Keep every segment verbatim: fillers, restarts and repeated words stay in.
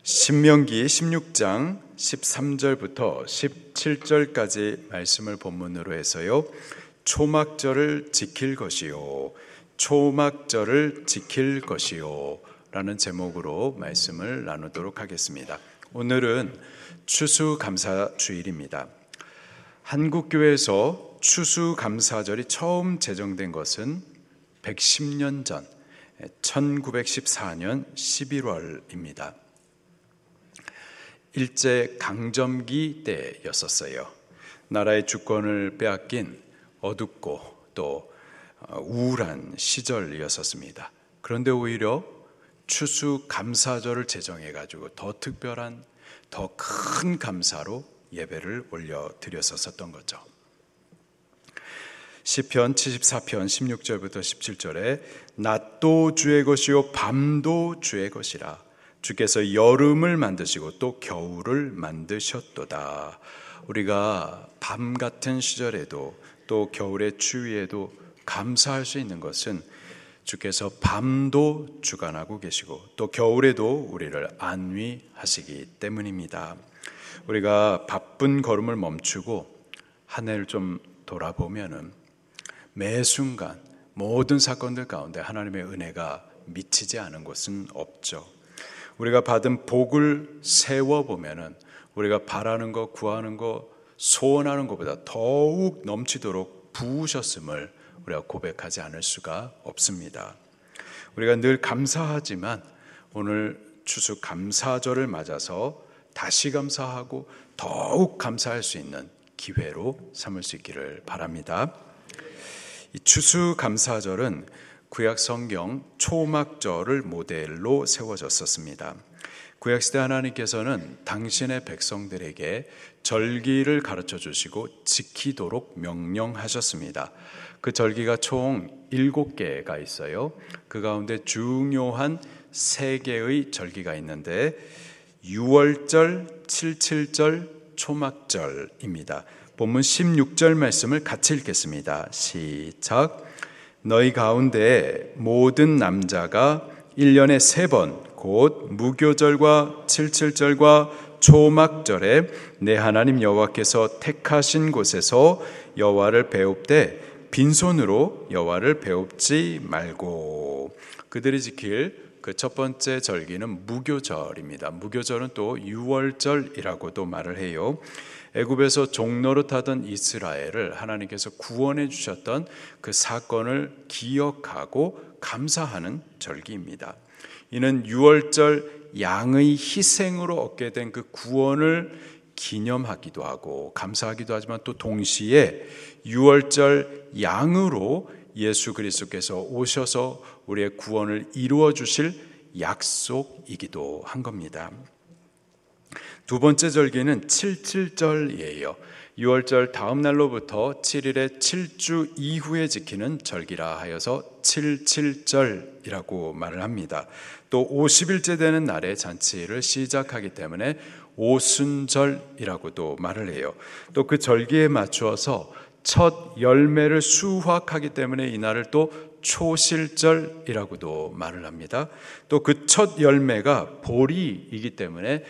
신명기 십육 장 십삼 절부터 십칠 절까지 말씀을 본문으로 해서요, 초막절을 지킬 것이요 초막절을 지킬 것이요 라는 제목으로 말씀을 나누도록 하겠습니다. 오늘은 추수감사주일입니다. 한국교회에서 추수감사절이 처음 제정된 것은 백십 년 전 천구백십사 년 십일월입니다. 일제 강점기 때였었어요. 나라의 주권을 빼앗긴 어둡고 또 우울한 시절이었었습니다. 그런데 오히려 추수감사절을 제정해가지고 더 특별한, 더 큰 감사로 예배를 올려드렸었던 거죠. 시편 칠십사 편 십육 절부터 십칠 절에 낮도 주의 것이요 밤도 주의 것이라. 주께서 여름을 만드시고 또 겨울을 만드셨도다. 우리가 밤 같은 시절에도 또 겨울의 추위에도 감사할 수 있는 것은 주께서 밤도 주관하고 계시고 또 겨울에도 우리를 안위하시기 때문입니다. 우리가 바쁜 걸음을 멈추고 한 해를 좀 돌아보면은 매 순간 모든 사건들 가운데 하나님의 은혜가 미치지 않은 곳은 없죠. 우리가 받은 복을 세워보면은 우리가 바라는 것, 구하는 것, 소원하는 것보다 더욱 넘치도록 부으셨음을 우리가 고백하지 않을 수가 없습니다. 우리가 늘 감사하지만 오늘 추수감사절을 맞아서 다시 감사하고 더욱 감사할 수 있는 기회로 삼을 수 있기를 바랍니다. 이 추수감사절은 구약 성경 초막절을 모델로 세워졌었습니다. 구약시대 하나님께서는 당신의 백성들에게 절기를 가르쳐 주시고 지키도록 명령하셨습니다. 그 절기가 총 일곱 개가 있어요. 그 가운데 중요한 세 개의 절기가 있는데 유월절, 칠칠절, 초막절입니다. 본문 십육 절 말씀을 같이 읽겠습니다. 시작. 너희 가운데 모든 남자가 일 년에 세 번 곧 무교절과 칠칠절과 초막절에 내 하나님 여호와께서 택하신 곳에서 여호와를 배웁되 빈손으로 여호와를 배웁지 말고. 그들이 지킬 그 첫 번째 절기는 무교절입니다. 무교절은 또 유월절이라고도 말을 해요. 애굽에서 종노릇하던 이스라엘을 하나님께서 구원해 주셨던 그 사건을 기억하고 감사하는 절기입니다. 이는 유월절 양의 희생으로 얻게 된 그 구원을 기념하기도 하고 감사하기도 하지만 또 동시에 유월절 양으로 예수 그리스도께서 오셔서 우리의 구원을 이루어 주실 약속이기도 한 겁니다. 두 번째 절기는 칠칠절이에요. 유월절 다음 날로부터 칠 일의 칠 주 이후에 지키는 절기라 하여서 칠칠절이라고 말을 합니다. 또 오십 일째 되는 날에 잔치를 시작하기 때문에 오순절이라고도 말을 해요. 또 그 절기에 맞추어서 첫 열매를 수확하기 때문에 이 날을 또 초실절이라고도 말을 합니다. 또 그 첫 열매가 보리이기 때문에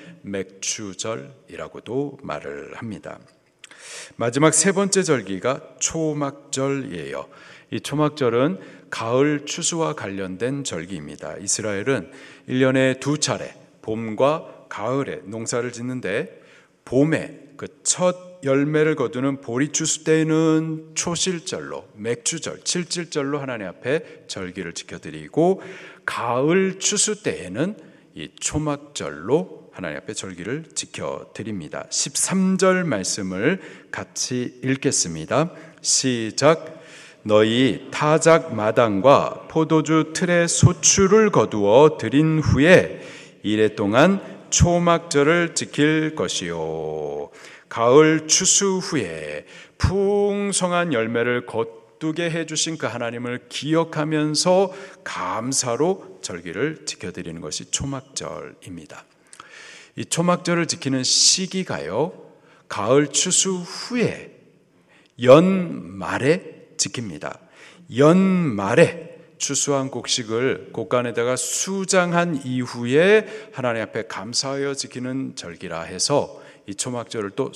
맥추절이라고도 말을 합니다. 마지막 세 번째 절기가 초막절이에요. 이 초막절은 가을 추수와 관련된 절기입니다. 이스라엘은 일 년에 두 차례 봄과 가을에 농사를 짓는데 봄에 그 첫 열매를 거두는 보리 추수 때는 초실절로 맥추절, 칠칠절로 하나님 앞에 절기를 지켜드리고 가을 추수 때에는 이 초막절로 하나님 앞에 절기를 지켜드립니다. 십삼 절 말씀을 같이 읽겠습니다. 시작. 너희 타작 마당과 포도주 틀에 소출을 거두어 드린 후에 이래 동안 초막절을 지킬 것이요 가을 추수 후에 풍성한 열매를 거두게 해주신 그 하나님을 기억하면서 감사로 절기를 지켜드리는 것이 초막절입니다. 이 초막절을 지키는 시기가요, 가을 추수 후에 연말에 지킵니다. 연말에 추수한 곡식을 곡간에다가 수장한 이후에 하나님 앞에 감사하여 지키는 절기라 해서 이 초막절을 또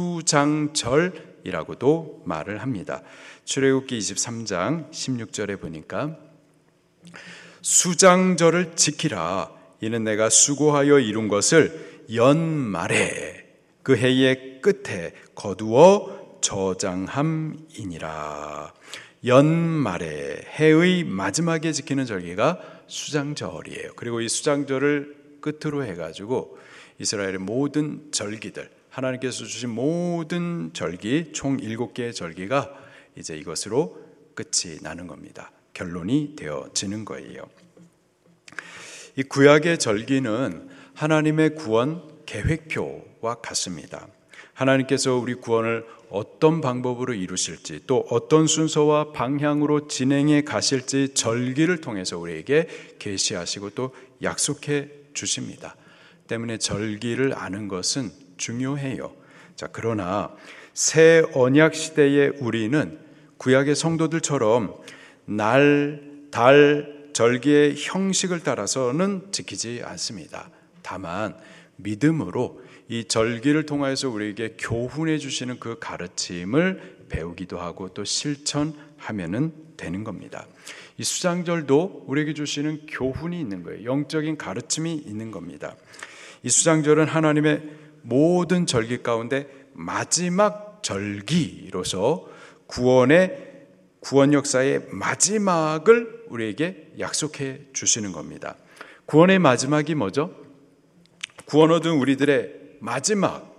수장절이라고도 말을 합니다. 출애굽기 이십삼 장 십육 절에 보니까 수장절을 지키라. 이는 내가 수고하여 이룬 것을 연말에 그 해의 끝에 거두어 저장함이니라. 연말에 해의 마지막에 지키는 절기가 수장절이에요. 그리고 이 수장절을 끝으로 해가지고 이스라엘의 모든 절기들, 하나님께서 주신 모든 절기, 총 일곱 개의 절기가 이제 이것으로 끝이 나는 겁니다. 결론이 되어지는 거예요. 이 구약의 절기는 하나님의 구원 계획표와 같습니다. 하나님께서 우리 구원을 어떤 방법으로 이루실지, 또 어떤 순서와 방향으로 진행해 가실지 절기를 통해서 우리에게 계시하시고 또 약속해 주십니다. 때문에 절기를 아는 것은 중요해요. 자, 그러나 새 언약 시대의 우리는 구약의 성도들처럼 날, 달, 절기의 형식을 따라서는 지키지 않습니다. 다만 믿음으로 이 절기를 통해서 우리에게 교훈해 주시는 그 가르침을 배우기도 하고 또 실천하면은 되는 겁니다. 이 수장절도 우리에게 주시는 교훈이 있는 거예요. 영적인 가르침이 있는 겁니다. 이 수장절은 하나님의 모든 절기 가운데 마지막 절기로서 구원의 구원 역사의 마지막을 우리에게 약속해 주시는 겁니다. 구원의 마지막이 뭐죠? 구원 얻은 우리들의 마지막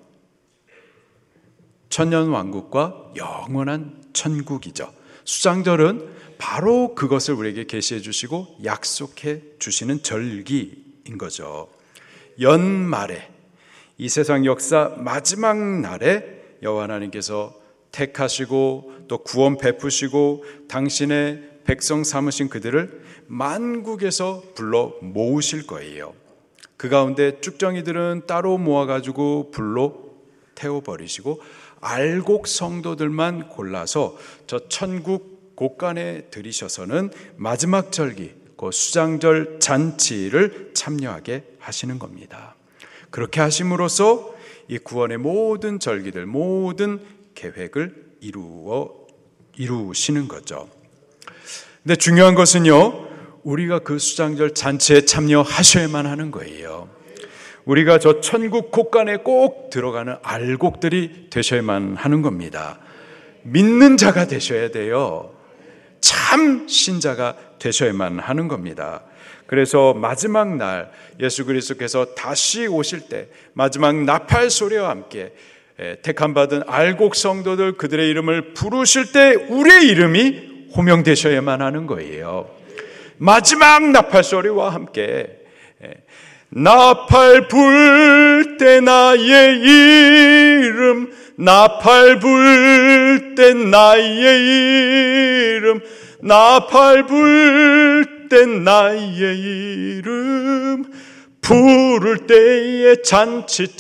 천년 왕국과 영원한 천국이죠. 수장절은 바로 그것을 우리에게 계시해 주시고 약속해 주시는 절기인 거죠. 연말에 이 세상 역사 마지막 날에 여호와 하나님께서 택하시고 또 구원 베푸시고 당신의 백성 삼으신 그들을 만국에서 불러 모으실 거예요. 그 가운데 쭉정이들은 따로 모아가지고 불로 태워버리시고 알곡 성도들만 골라서 저 천국 곳간에 들이셔서는 마지막 절기, 그 수장절 잔치를 참여하게 하시는 겁니다. 그렇게 하심으로써 이 구원의 모든 절기들, 모든 계획을 이루어 이루시는 거죠. 근데 중요한 것은요, 우리가 그 수장절 잔치에 참여하셔야만 하는 거예요. 우리가 저 천국 곳간에 꼭 들어가는 알곡들이 되셔야만 하는 겁니다. 믿는 자가 되셔야 돼요. 참 신자가 되셔야만 하는 겁니다. 그래서 마지막 날 예수 그리스도께서 다시 오실 때 마지막 나팔 소리와 함께 택함 받은 알곡 성도들 그들의 이름을 부르실 때 우리의 이름이 호명되셔야만 하는 거예요. 마지막 나팔 소리와 함께 나팔 불 때 나의 이름, 나팔 불 때 나의 이름, 나팔 불 때 나의 이름, 부를 때에 잔치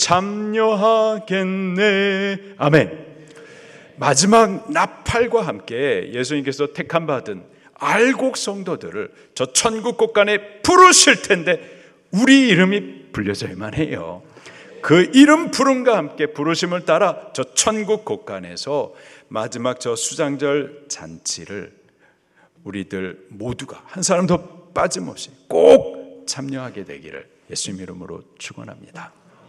참여하겠네. 아멘. 마지막 나팔과 함께 예수님께서 택함 받은 알곡 성도들을 저 천국 곳간에 부르실 텐데 우리 이름이 불려져야만 해요. 그 이름 부름과 함께 부르심을 따라 저 천국 곳간에서 마지막 저 수장절 잔치를 우리들 모두가 한 사람도 빠짐없이 꼭 참여하게 되기를 예수님 이름으로 축원합니다.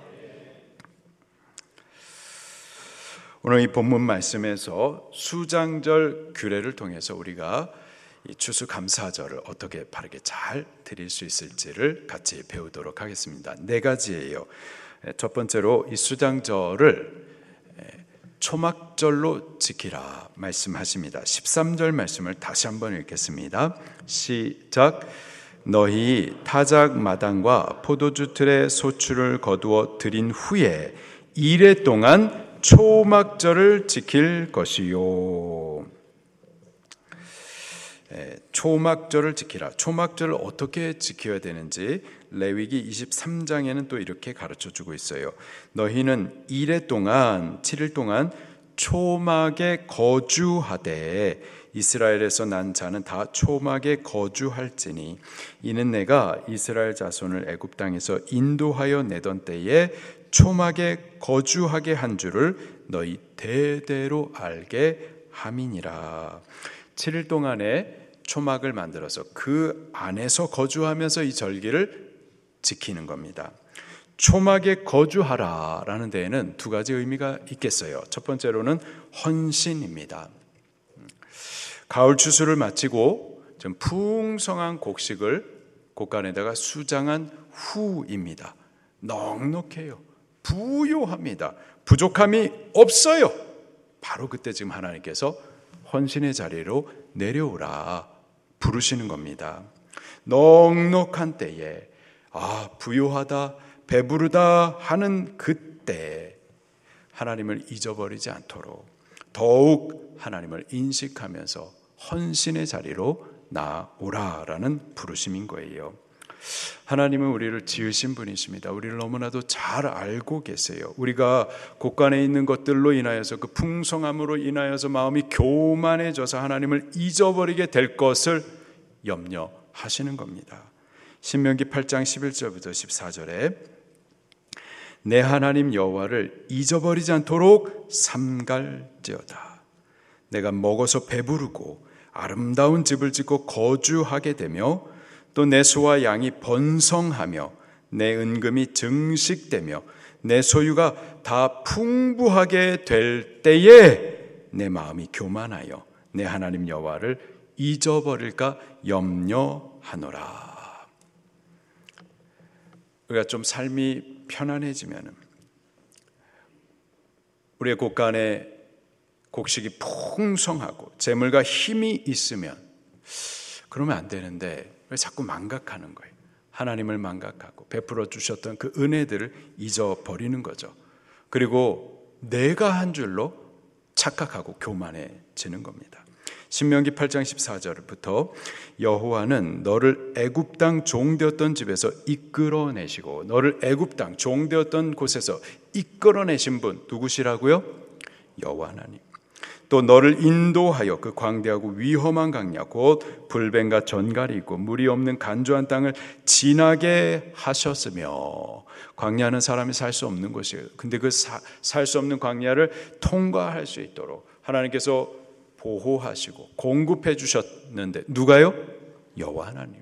오늘 이 본문 말씀에서 수장절 규례를 통해서 우리가 이 추수감사절을 어떻게 바르게 잘 드릴 수 있을지를 같이 배우도록 하겠습니다. 네 가지예요. 첫 번째로 이 수장절을 초막절로 지키라 말씀하십니다. 십삼 절 말씀을 다시 한번 읽겠습니다. 시작. 너희 타작 마당과 포도주 틀에 소출을 거두어 드린 후에 이래 동안 초막절을 지킬 것이요. 초막절을 지키라. 초막절을 어떻게 지켜야 되는지 레위기 이십삼 장에는 또 이렇게 가르쳐주고 있어요. 너희는 이래 동안 칠 일 동안 초막에 거주하되 이스라엘에서 난 자는 다 초막에 거주할지니 이는 내가 이스라엘 자손을 애굽 땅에서 인도하여 내던 때에 초막에 거주하게 한 줄을 너희 대대로 알게 함이니라. 칠 일 동안에 초막을 만들어서 그 안에서 거주하면서 이 절기를 지키는 겁니다. 초막에 거주하라 라는 데에는 두 가지 의미가 있겠어요. 첫 번째로는 헌신입니다. 가을 추수를 마치고 좀 풍성한 곡식을 곡간에다가 수장한 후입니다. 넉넉해요. 부요합니다. 부족함이 없어요. 바로 그때 지금 하나님께서 헌신의 자리로 내려오라 부르시는 겁니다. 넉넉한 때에 아 부요하다 배부르다 하는 그때 하나님을 잊어버리지 않도록 더욱 하나님을 인식하면서 헌신의 자리로 나오라라는 부르심인 거예요. 하나님은 우리를 지으신 분이십니다. 우리를 너무나도 잘 알고 계세요. 우리가 곳간에 있는 것들로 인하여서 그 풍성함으로 인하여서 마음이 교만해져서 하나님을 잊어버리게 될 것을 염려하시는 겁니다. 신명기 팔 장 십일 절부터 십사 절에 내 하나님 여호와를 잊어버리지 않도록 삼갈지어다. 내가 먹어서 배부르고 아름다운 집을 짓고 거주하게 되며 또 내 소와 양이 번성하며 내 은금이 증식되며 내 소유가 다 풍부하게 될 때에 내 마음이 교만하여 내 하나님 여호와를 잊어버릴까 염려하노라. 우리가 좀 삶이 편안해지면 우리의 곳간에 곡식이 풍성하고 재물과 힘이 있으면 그러면 안 되는데 왜 자꾸 망각하는 거예요? 하나님을 망각하고 베풀어 주셨던 그 은혜들을 잊어버리는 거죠. 그리고 내가 한 줄로 착각하고 교만해지는 겁니다. 신명기 팔 장 십사 절부터 여호와는 너를 애굽 땅 종되었던 집에서 이끌어내시고 너를 애굽 땅 종되었던 곳에서 이끌어내신 분 누구시라고요? 여호와 하나님. 또 너를 인도하여 그 광대하고 위험한 강야 곧 불뱀과 전갈이 있고 물이 없는 간조한 땅을 지나게 하셨으며 광야는 사람이 살 수 없는 곳이에요. 근데 그 살 수 없는 광야를 통과할 수 있도록 하나님께서 보호하시고 공급해 주셨는데 누가요? 여호와 하나님이.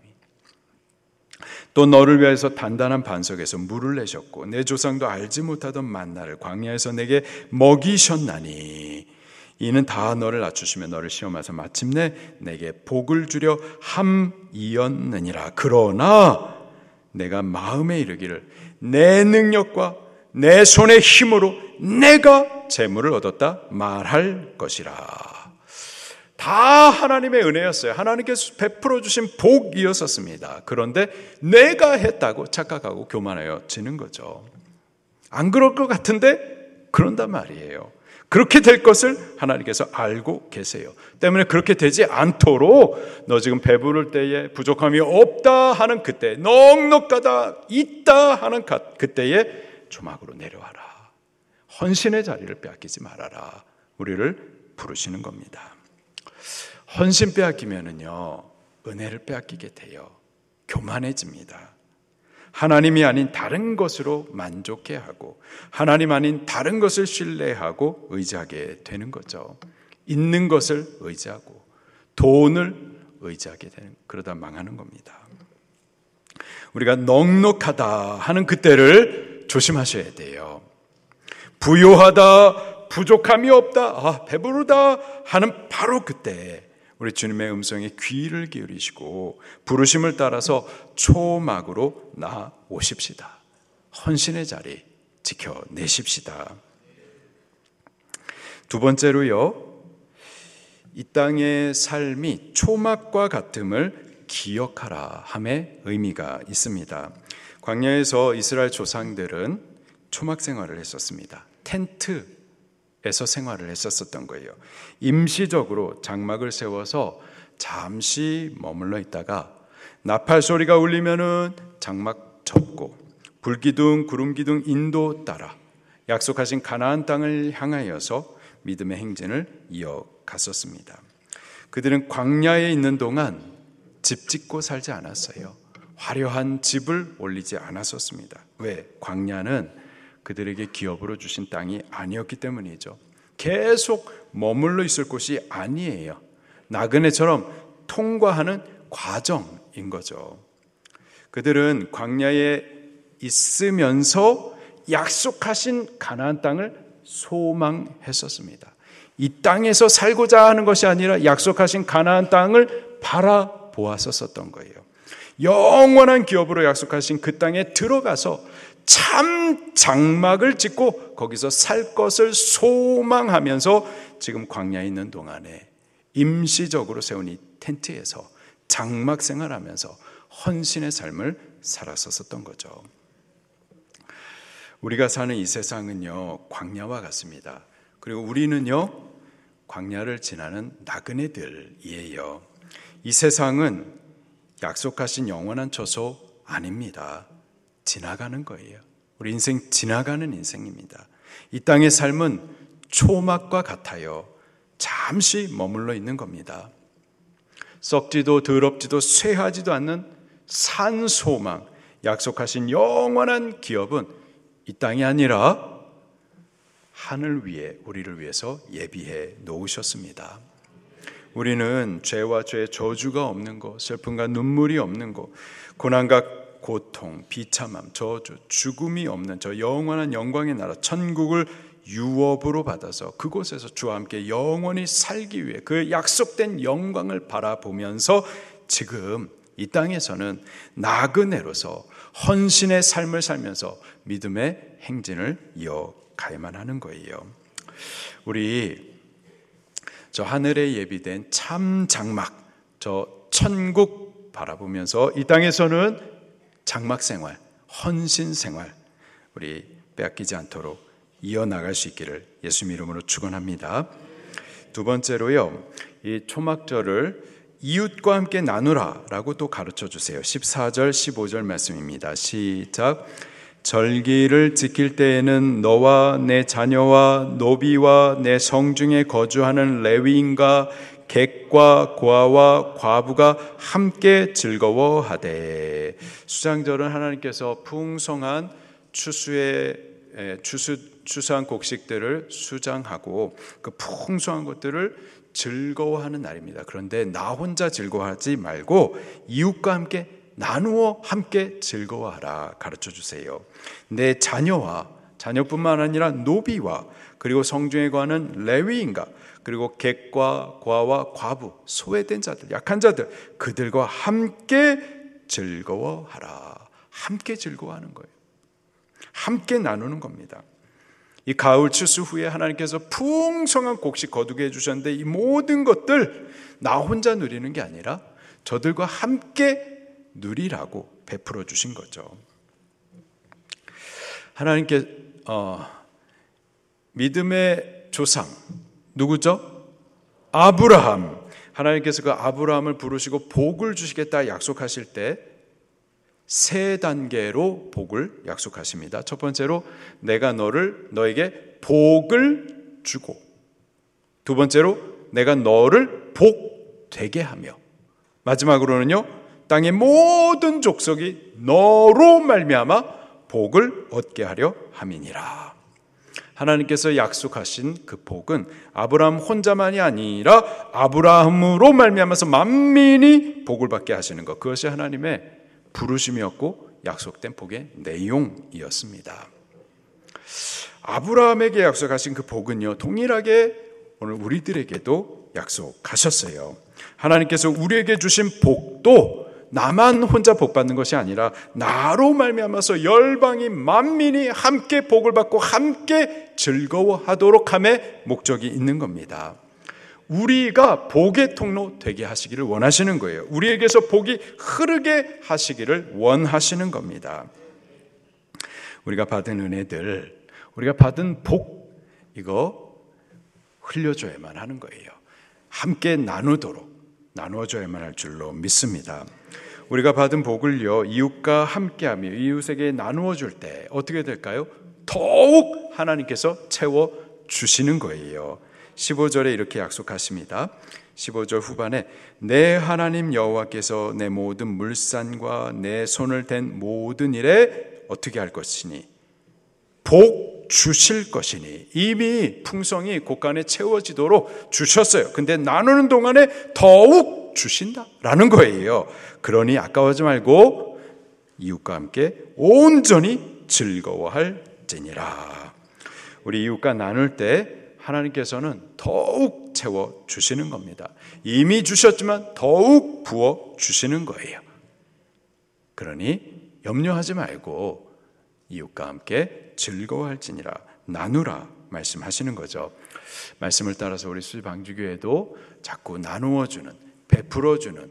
또 너를 위해서 단단한 반석에서 물을 내셨고 내 조상도 알지 못하던 만나를 광야에서 내게 먹이셨나니 이는 다 너를 낮추시며 너를 시험하사 마침내 내게 복을 주려 함이었느니라. 그러나 내가 마음에 이르기를 내 능력과 내 손의 힘으로 내가 재물을 얻었다 말할 것이라. 다 하나님의 은혜였어요. 하나님께서 베풀어 주신 복이었었습니다. 그런데 내가 했다고 착각하고 교만해지는 거죠. 안 그럴 것 같은데 그런단 말이에요. 그렇게 될 것을 하나님께서 알고 계세요. 때문에 그렇게 되지 않도록 너 지금 배부를 때에 부족함이 없다 하는 그때, 넉넉하다 있다 하는 그때에 조막으로 내려와라. 헌신의 자리를 빼앗기지 말아라. 우리를 부르시는 겁니다. 헌신 빼앗기면은요 은혜를 빼앗기게 돼요. 교만해집니다. 하나님이 아닌 다른 것으로 만족해하고 하나님 아닌 다른 것을 신뢰하고 의지하게 되는 거죠. 있는 것을 의지하고 돈을 의지하게 되는, 그러다 망하는 겁니다. 우리가 넉넉하다 하는 그때를 조심하셔야 돼요. 부요하다, 부족함이 없다, 아, 배부르다 하는 바로 그때 우리 주님의 음성에 귀를 기울이시고 부르심을 따라서 초막으로 나오십시다. 헌신의 자리 지켜내십시다. 두 번째로요, 이 땅의 삶이 초막과 같음을 기억하라 함의 의미가 있습니다. 광야에서 이스라엘 조상들은 초막 생활을 했었습니다. 텐트 에서 생활을 했었던 거예요. 임시적으로 장막을 세워서 잠시 머물러 있다가 나팔 소리가 울리면은 장막 접고 불기둥 구름기둥 인도 따라 약속하신 가나안 땅을 향하여서 믿음의 행진을 이어갔었습니다. 그들은 광야에 있는 동안 집 짓고 살지 않았어요. 화려한 집을 올리지 않았었습니다. 왜? 광야는 그들에게 기업으로 주신 땅이 아니었기 때문이죠. 계속 머물러 있을 곳이 아니에요. 나그네처럼 통과하는 과정인 거죠. 그들은 광야에 있으면서 약속하신 가나안 땅을 소망했었습니다. 이 땅에서 살고자 하는 것이 아니라 약속하신 가나안 땅을 바라보았었던 거예요. 영원한 기업으로 약속하신 그 땅에 들어가서 참 장막을 짓고 거기서 살 것을 소망하면서 지금 광야에 있는 동안에 임시적으로 세운 이 텐트에서 장막 생활하면서 헌신의 삶을 살았었던 거죠. 우리가 사는 이 세상은요, 광야와 같습니다. 그리고 우리는요, 광야를 지나는 나그네들이에요. 이 세상은 약속하신 영원한 처소 아닙니다. 지나가는 거예요. 우리 인생 지나가는 인생입니다. 이 땅의 삶은 초막과 같아요. 잠시 머물러 있는 겁니다. 썩지도 더럽지도 쇠하지도 않는 산소망, 약속하신 영원한 기업은 이 땅이 아니라 하늘 위에 우리를 위해서 예비해 놓으셨습니다. 우리는 죄와 죄의 저주가 없는 것, 슬픔과 눈물이 없는 것, 고난과 고통, 비참함, 저주, 죽음이 없는 저 영원한 영광의 나라 천국을 유업으로 받아서 그곳에서 주와 함께 영원히 살기 위해 그 약속된 영광을 바라보면서 지금 이 땅에서는 나그네로서 헌신의 삶을 살면서 믿음의 행진을 이어가야만 하는 거예요. 우리 저 하늘에 예비된 참 장막, 저 천국 바라보면서 이 땅에서는 장막 생활, 헌신 생활 우리 빼앗기지 않도록 이어나갈 수 있기를 예수님 이름으로 축원합니다. 두 번째로요, 이 초막절을 이웃과 함께 나누라 라고 또 가르쳐 주세요. 십사 절 십오 절 말씀입니다. 시작. 절기를 지킬 때에는 너와 내 자녀와 노비와 내 성중에 거주하는 레위인과 객과 고아와 과부가 함께 즐거워하되. 수장절은 하나님께서 풍성한 추수의 추수 추수한 곡식들을 수장하고 그 풍성한 것들을 즐거워하는 날입니다. 그런데 나 혼자 즐거워하지 말고 이웃과 함께 나누어 함께 즐거워하라 가르쳐 주세요. 내 자녀와 자녀뿐만 아니라 노비와 그리고 성중에 거하는 레위인과 그리고 객과 고아와 과부, 소외된 자들, 약한 자들, 그들과 함께 즐거워하라. 함께 즐거워하는 거예요. 함께 나누는 겁니다. 이 가을 추수 후에 하나님께서 풍성한 곡식 거두게 해주셨는데 이 모든 것들 나 혼자 누리는 게 아니라 저들과 함께 누리라고 베풀어 주신 거죠. 하나님께 어, 믿음의 조상 누구죠? 아브라함. 하나님께서 그 아브라함을 부르시고 복을 주시겠다 약속하실 때 세 단계로 복을 약속하십니다. 첫 번째로 내가 너를 너에게 복을 주고, 두 번째로 내가 너를 복 되게 하며, 마지막으로는요 땅의 모든 족속이 너로 말미암아 복을 얻게 하려 함이니라. 하나님께서 약속하신 그 복은 아브라함 혼자만이 아니라 아브라함으로 말미암아서 만민이 복을 받게 하시는 것, 그것이 하나님의 부르심이었고 약속된 복의 내용이었습니다. 아브라함에게 약속하신 그 복은요 동일하게 오늘 우리들에게도 약속하셨어요. 하나님께서 우리에게 주신 복도 나만 혼자 복 받는 것이 아니라 나로 말미암아서 열방이 만민이 함께 복을 받고 함께 즐거워하도록 함의 목적이 있는 겁니다. 우리가 복의 통로 되게 하시기를 원하시는 거예요. 우리에게서 복이 흐르게 하시기를 원하시는 겁니다. 우리가 받은 은혜들, 우리가 받은 복, 이거 흘려줘야만 하는 거예요. 함께 나누도록 나누어줘야만 할 줄로 믿습니다. 우리가 받은 복을요 이웃과 함께하며 이웃에게 나누어 줄 때 어떻게 될까요? 더욱 하나님께서 채워 주시는 거예요. 십오 절에 이렇게 약속하십니다. 십오 절 후반에 내 하나님 여호와께서 내 모든 물산과 내 손을 댄 모든 일에 어떻게 할 것이니 복 주실 것이니, 이미 풍성이 곳간에 채워지도록 주셨어요. 근데 나누는 동안에 더욱 주신다라는 거예요. 그러니 아까워하지 말고 이웃과 함께 온전히 즐거워할지니라. 우리 이웃과 나눌 때 하나님께서는 더욱 채워 주시는 겁니다. 이미 주셨지만 더욱 부어 주시는 거예요. 그러니 염려하지 말고 이웃과 함께 즐거워할지니라, 나누라 말씀하시는 거죠. 말씀을 따라서 우리 수지방주교회도 자꾸 나누어주는, 베풀어주는,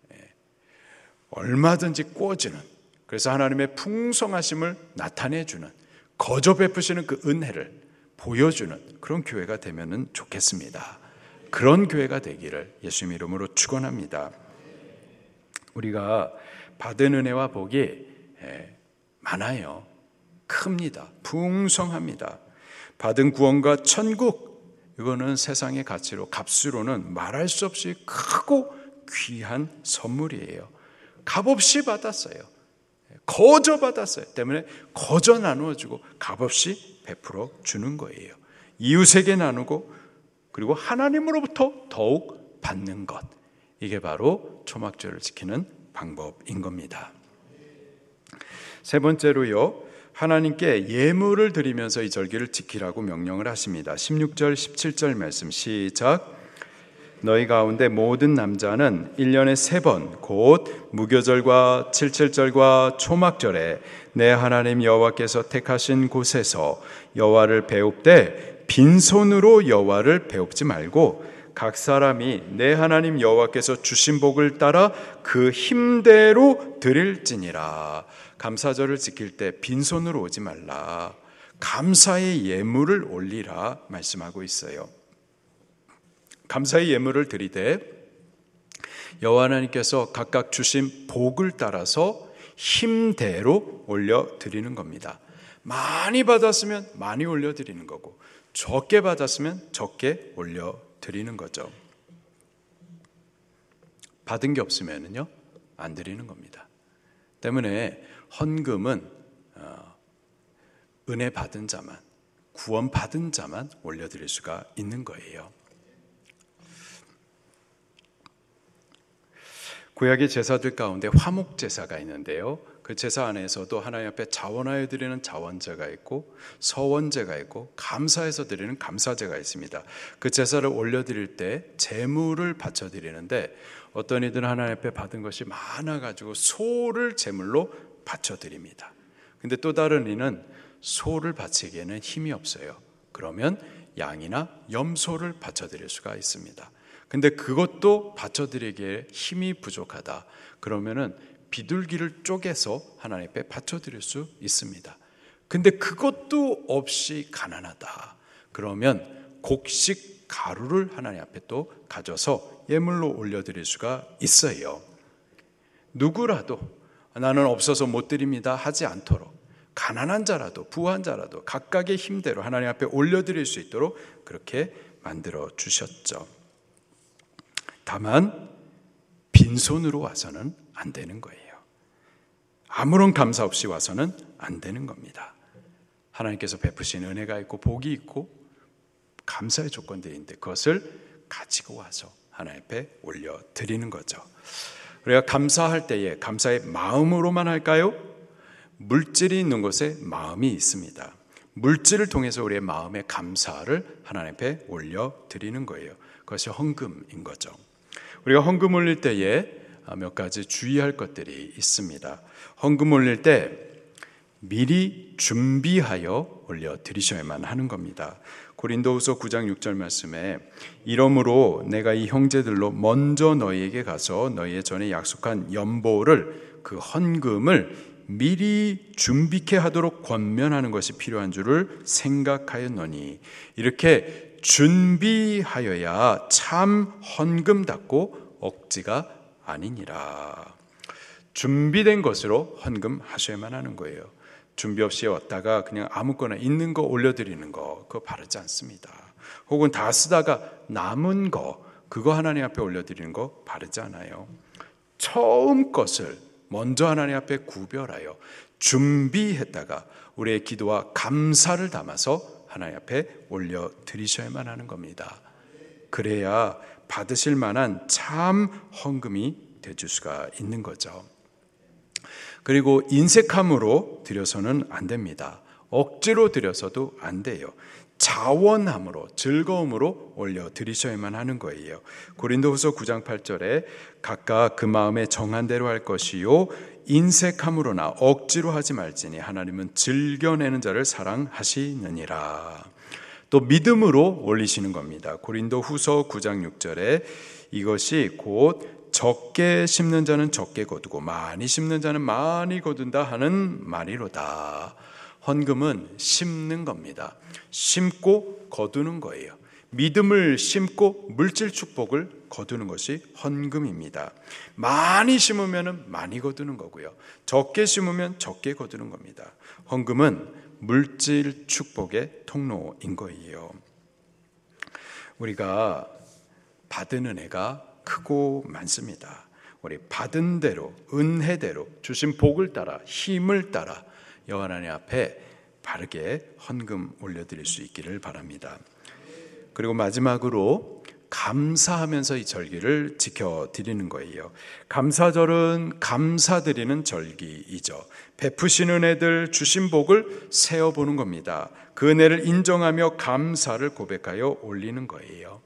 얼마든지 꿔주는, 그래서 하나님의 풍성하심을 나타내주는, 거저 베푸시는 그 은혜를 보여주는 그런 교회가 되면 좋겠습니다. 그런 교회가 되기를 예수님 이름으로 축원합니다. 우리가 받은 은혜와 복이 많아요. 큽니다. 풍성합니다. 받은 구원과 천국, 이거는 세상의 가치로, 값으로는 말할 수 없이 크고 귀한 선물이에요. 값없이 받았어요. 거저 받았어요. 때문에 거저 나누어주고 값없이 베풀어 주는 거예요. 이웃에게 나누고 그리고 하나님으로부터 더욱 받는 것, 이게 바로 초막절을 지키는 방법인 겁니다. 세 번째로요, 하나님께 예물을 드리면서 이 절기를 지키라고 명령을 하십니다. 십육 절 십칠 절 말씀 시작. 너희 가운데 모든 남자는 일 년에 세 번 곧 무교절과 칠칠절과 초막절에 내 하나님 여호와께서 택하신 곳에서 여호와를 배웁되 빈손으로 여호와를 배웁지 말고 각 사람이 내 하나님 여호와께서 주신 복을 따라 그 힘대로 드릴지니라. 감사절을 지킬 때 빈손으로 오지 말라. 감사의 예물을 올리라 말씀하고 있어요. 감사의 예물을 드리되 여호와 하나님께서 각각 주신 복을 따라서 힘대로 올려드리는 겁니다. 많이 받았으면 많이 올려드리는 거고 적게 받았으면 적게 올려드리는 거죠. 받은 게 없으면요 안 드리는 겁니다. 때문에 헌금은 은혜 받은 자만, 구원 받은 자만 올려드릴 수가 있는 거예요. 구약의 제사들 가운데 화목제사가 있는데요, 그 제사 안에서도 하나님 앞에 자원하여 드리는 자원제가 있고 서원제가 있고 감사해서 드리는 감사제가 있습니다. 그 제사를 올려드릴 때 제물을 바쳐드리는데 어떤 이들은 하나님 앞에 받은 것이 많아가지고 소를 제물로 바쳐드립니다. 근데 또 다른 이는 소를 바치기에는 힘이 없어요. 그러면 양이나 염소를 바쳐드릴 수가 있습니다. 근데 그것도 바쳐드리기에 힘이 부족하다. 그러면은 비둘기를 쪼개서 하나님 앞에 바쳐드릴 수 있습니다. 근데 그것도 없이 가난하다. 그러면 곡식 가루를 하나님 앞에 또 가져서 예물로 올려드릴 수가 있어요. 누구라도 나는 없어서 못 드립니다 하지 않도록 가난한 자라도 부한 자라도 각각의 힘대로 하나님 앞에 올려드릴 수 있도록 그렇게 만들어 주셨죠. 다만 빈손으로 와서는 안 되는 거예요. 아무런 감사 없이 와서는 안 되는 겁니다. 하나님께서 베푸신 은혜가 있고 복이 있고 감사의 조건들이 있는데 그것을 가지고 와서 하나님 앞에 올려드리는 거죠. 우리가 감사할 때에 감사의 마음으로만 할까요? 물질이 있는 곳에 마음이 있습니다. 물질을 통해서 우리의 마음의 감사를 하나님 앞에 올려드리는 거예요. 그것이 헌금인 거죠. 우리가 헌금 올릴 때에 몇 가지 주의할 것들이 있습니다. 헌금 올릴 때 미리 준비하여 올려드리셔야만 하는 겁니다. 고린도후서 구 장 육 절 말씀에 이러므로 내가 이 형제들로 먼저 너희에게 가서 너희의 전에 약속한 연보를 그 헌금을 미리 준비케 하도록 권면하는 것이 필요한 줄을 생각하였노니 이렇게 준비하여야 참 헌금답고 억지가 아니니라. 준비된 것으로 헌금하셔야만 하는 거예요. 준비 없이 왔다가 그냥 아무거나 있는 거 올려드리는 거 그거 바르지 않습니다. 혹은 다 쓰다가 남은 거, 그거 하나님 앞에 올려드리는 거 바르지 않아요. 처음 것을 먼저 하나님 앞에 구별하여 준비했다가 우리의 기도와 감사를 담아서 하나님 앞에 올려드리셔야만 하는 겁니다. 그래야 받으실 만한 참 헌금이 되줄 수가 있는 거죠. 그리고 인색함으로 드려서는 안 됩니다. 억지로 드려서도 안 돼요. 자원함으로, 즐거움으로 올려드리셔야만 하는 거예요. 고린도후서 구 장 팔 절에 각각 그 마음에 정한 대로 할 것이요 인색함으로나 억지로 하지 말지니 하나님은 즐겨내는 자를 사랑하시느니라. 또 믿음으로 올리시는 겁니다. 고린도후서 구 장 육 절에 이것이 곧 적게 심는 자는 적게 거두고 많이 심는 자는 많이 거둔다 하는 말이로다. 헌금은 심는 겁니다. 심고 거두는 거예요. 믿음을 심고 물질 축복을 거두는 것이 헌금입니다. 많이 심으면 많이 거두는 거고요. 적게 심으면 적게 거두는 겁니다. 헌금은 물질 축복의 통로인 거예요. 우리가 받은 은혜가 크고 많습니다. 우리 받은 대로, 은혜대로, 주신 복을 따라, 힘을 따라 여호와 하나님 앞에 바르게 헌금 올려드릴 수 있기를 바랍니다. 그리고 마지막으로 감사하면서 이 절기를 지켜드리는 거예요. 감사절은 감사드리는 절기이죠. 베푸신 은혜들, 주신 복을 세어보는 겁니다. 그 은혜를 인정하며 감사를 고백하여 올리는 거예요.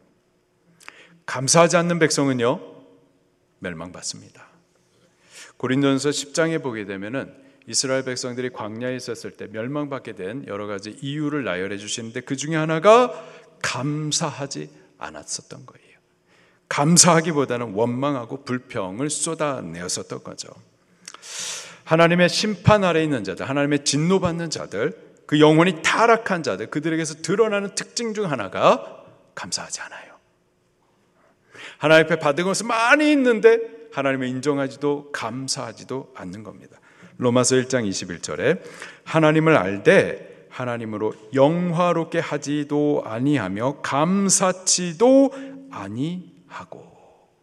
감사하지 않는 백성은요, 멸망받습니다. 고린도전서 십 장에 보게 되면은 이스라엘 백성들이 광야에 있었을 때 멸망받게 된 여러 가지 이유를 나열해 주시는데 그 중에 하나가 감사하지 않았었던 거예요. 감사하기보다는 원망하고 불평을 쏟아내었었던 거죠. 하나님의 심판 아래 있는 자들, 하나님의 진노받는 자들, 그 영혼이 타락한 자들, 그들에게서 드러나는 특징 중 하나가 감사하지 않아요. 하나님 앞에 받은 것은 많이 있는데 하나님을 인정하지도 감사하지도 않는 겁니다. 로마서 일 장 이십일 절에 하나님을 알되 하나님으로 영화롭게 하지도 아니하며 감사치도 아니하고,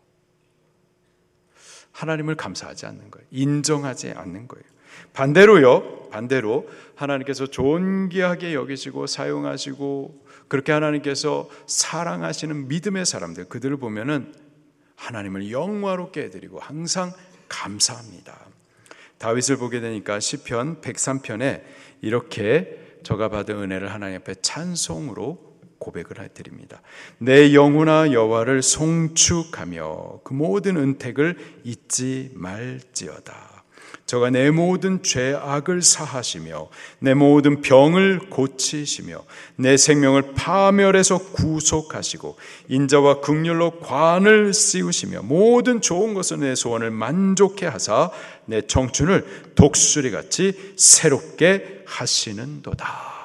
하나님을 감사하지 않는 거예요. 인정하지 않는 거예요. 반대로요, 반대로 하나님께서 존귀하게 여기시고 사용하시고 그렇게 하나님께서 사랑하시는 믿음의 사람들, 그들을 보면은 하나님을 영화롭게 해드리고 항상 감사합니다. 다윗을 보게 되니까 시편 백삼 편에 이렇게 저가 받은 은혜를 하나님 앞에 찬송으로 고백을 해드립니다. 내 영혼아 여호와를 송축하며 그 모든 은택을 잊지 말지어다. 저가 내 모든 죄악을 사하시며 내 모든 병을 고치시며 내 생명을 파멸해서 구속하시고 인자와 긍휼로 관을 씌우시며 모든 좋은 것은 내 소원을 만족해 하사 내 청춘을 독수리같이 새롭게 하시는도다.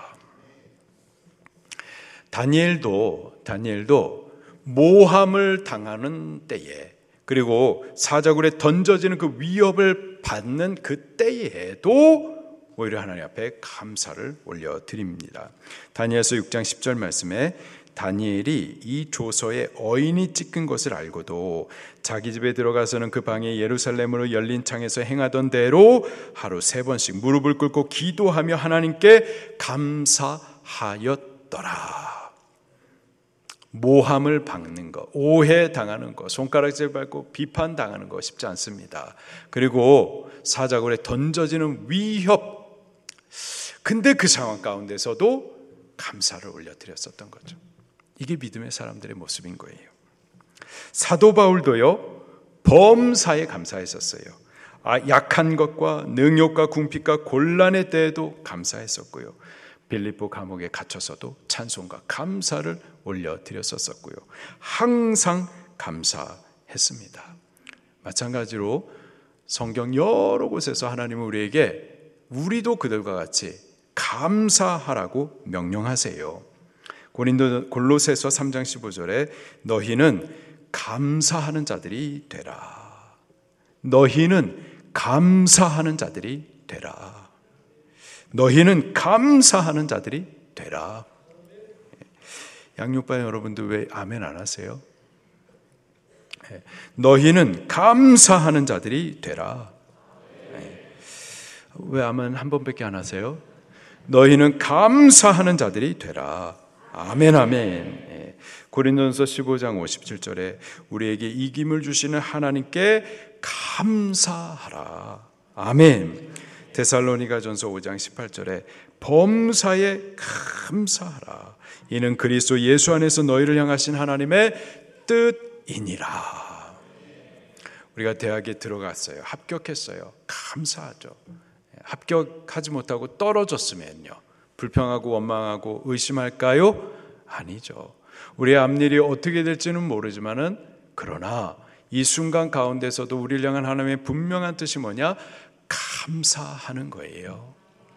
다니엘도 다니엘도 모함을 당하는 때에, 그리고 사자굴에 던져지는 그 위협을 받는 그 때에도 오히려 하나님 앞에 감사를 올려드립니다. 다니엘서 육 장 십 절 말씀에 다니엘이 이 조서에 어인이 찍은 것을 알고도 자기 집에 들어가서는 그 방에 예루살렘으로 열린 창에서 행하던 대로 하루 세 번씩 무릎을 꿇고 기도하며 하나님께 감사하였더라. 모함을 받는 거, 오해당하는 거, 손가락질 밟고 비판당하는 거 쉽지 않습니다. 그리고 사자굴에 던져지는 위협, 근데 그 상황 가운데서도 감사를 올려드렸었던 거죠. 이게 믿음의 사람들의 모습인 거예요. 사도 바울도요, 범사에 감사했었어요. 아, 약한 것과 능욕과 궁핍과 곤란의 때에도 감사했었고요. 빌립보 감옥에 갇혀서도 찬송과 감사를 올려드렸었고요. 항상 감사했습니다. 마찬가지로 성경 여러 곳에서 하나님은 우리에게 우리도 그들과 같이 감사하라고 명령하세요. 고린도 골로새서 삼 장 십오 절에 너희는 감사하는 자들이 되라. 너희는 감사하는 자들이 되라. 너희는 감사하는 자들이 되라. 양육반 여러분들 왜 아멘 안 하세요? 너희는 감사하는 자들이 되라. 왜 아멘 한 번밖에 안 하세요? 너희는 감사하는 자들이 되라. 아멘 아멘. 고린도전서 십오 장 오십칠 절에 우리에게 이김을 주시는 하나님께 감사하라. 아멘. 데살로니가전서 오 장 십팔 절에 범사에 감사하라. 이는 그리스도 예수 안에서 너희를 향하신 하나님의 뜻이니라. 우리가 대학에 들어갔어요. 합격했어요. 감사하죠. 합격하지 못하고 떨어졌으면요, 불평하고 원망하고 의심할까요? 아니죠. 우리의 앞일이 어떻게 될지는 모르지만은 그러나 이 순간 가운데서도 우리를 향한 하나님의 분명한 뜻이 뭐냐? 감사하는 거예요.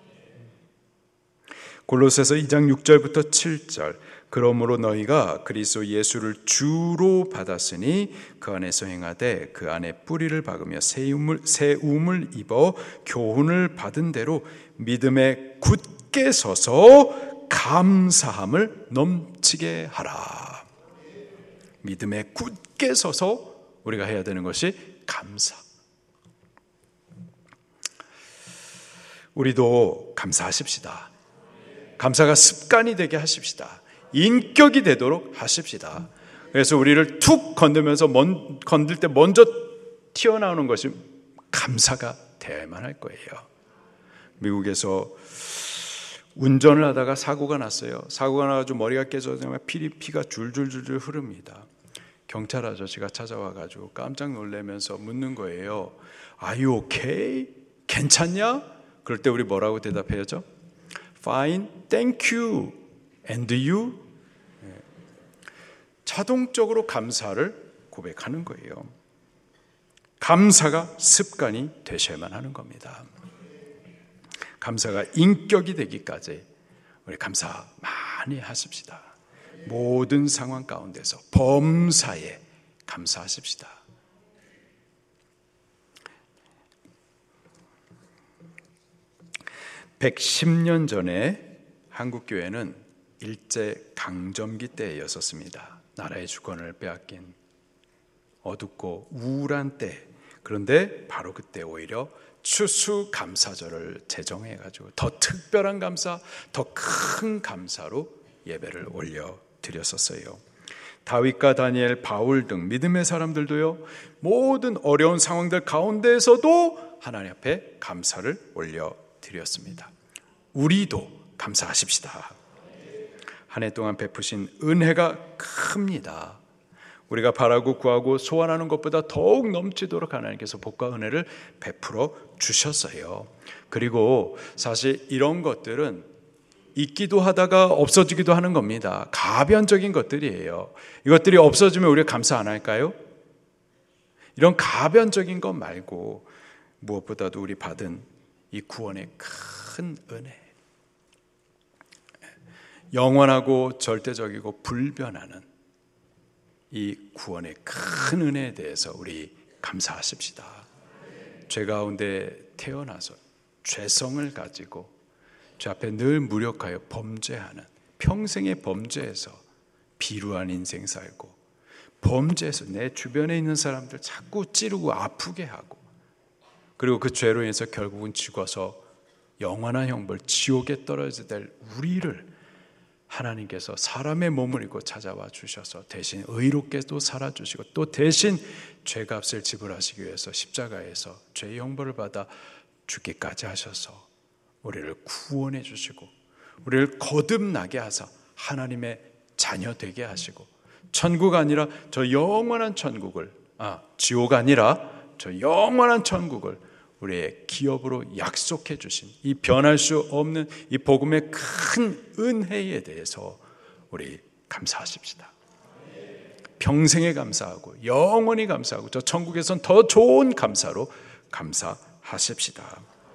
골로새서 이 장 육 절부터 칠 절. 그러므로 너희가 그리스도 예수를 주로 받았으니 그 안에서 행하되 그 안에 뿌리를 박으며 세움을, 세움을 입어 교훈을 받은 대로 믿음에 굳게 서서 감사함을 넘치게 하라. 믿음에 굳게 서서 우리가 해야 되는 것이 감사. 우리도 감사하십시다. 감사가 습관이 되게 하십시다. 인격이 되도록 하십시다. 그래서 우리를 툭 건들면서 먼, 건들 때 먼저 튀어나오는 것이 감사가 되어야만 할 거예요. 미국에서 운전을 하다가 사고가 났어요. 사고가 나가지고 머리가 깨져서 피, 피가 줄줄줄줄 흐릅니다. 경찰 아저씨가 찾아와가지고 깜짝 놀라면서 묻는 거예요. Are you okay? 괜찮냐? 그럴 때 우리 뭐라고 대답해야죠? Fine, thank you. And you? 자동적으로 감사를 고백하는 거예요. 감사가 습관이 되셔야만 하는 겁니다. 감사가 인격이 되기까지 우리 감사 많이 하십시다. 모든 상황 가운데서 범사에 감사하십시다. 백십 년 전에 한국교회는 일제 강점기 때였었습니다. 나라의 주권을 빼앗긴 어둡고 우울한 때. 그런데 바로 그때 오히려 추수감사절을 제정해가지고 더 특별한 감사, 더 큰 감사로 예배를 올려드렸었어요. 다윗과 다니엘, 바울 등 믿음의 사람들도요, 모든 어려운 상황들 가운데에서도 하나님 앞에 감사를 올려드렸습니다. 우리도 감사하십시다. 한 해 동안 베푸신 은혜가 큽니다. 우리가 바라고 구하고 소원하는 것보다 더욱 넘치도록 하나님께서 복과 은혜를 베풀어 주셨어요. 그리고 사실 이런 것들은 있기도 하다가 없어지기도 하는 겁니다. 가변적인 것들이에요. 이것들이 없어지면 우리가 감사 안 할까요? 이런 가변적인 것 말고 무엇보다도 우리 받은 이 구원의 큰 은혜, 영원하고 절대적이고 불변하는 이 구원의 큰 은혜에 대해서 우리 감사하십시다. 죄 가운데 태어나서 죄성을 가지고 죄 앞에 늘 무력하여 범죄하는, 평생의 범죄에서 비루한 인생 살고, 범죄에서 내 주변에 있는 사람들 자꾸 찌르고 아프게 하고, 그리고 그 죄로 인해서 결국은 죽어서 영원한 형벌 지옥에 떨어져야 될 우리를 하나님께서 사람의 몸을 입고 찾아와 주셔서 대신 의롭게도 살아주시고, 또 대신 죄값을 지불하시기 위해서 십자가에서 죄의 형벌을 받아 죽기까지 하셔서 우리를 구원해 주시고, 우리를 거듭나게 하사 하나님의 자녀 되게 하시고, 천국 아니라 저 영원한 천국을, 아 지옥 아니라 저 영원한 천국을 우리의 기업으로 약속해 주신 이 변할 수 없는 이 복음의 큰 은혜에 대해서 우리 감사하십시다. 평생에 감사하고 영원히 감사하고 저 천국에선 더 좋은 감사로 감사하십시다.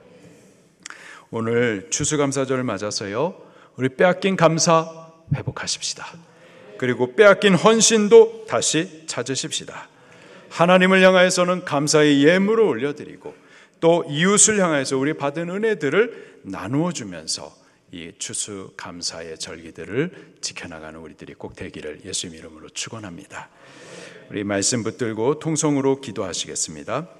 오늘 추수감사절을 맞아서요, 우리 빼앗긴 감사 회복하십시다. 그리고 빼앗긴 헌신도 다시 찾으십시다. 하나님을 향하여서는 감사의 예물을 올려드리고, 또 이웃을 향해서 우리 받은 은혜들을 나누어 주면서 이 추수감사의 절기들을 지켜나가는 우리들이 꼭 되기를 예수님 이름으로 축원합니다. 우리 말씀 붙들고 통성으로 기도하시겠습니다.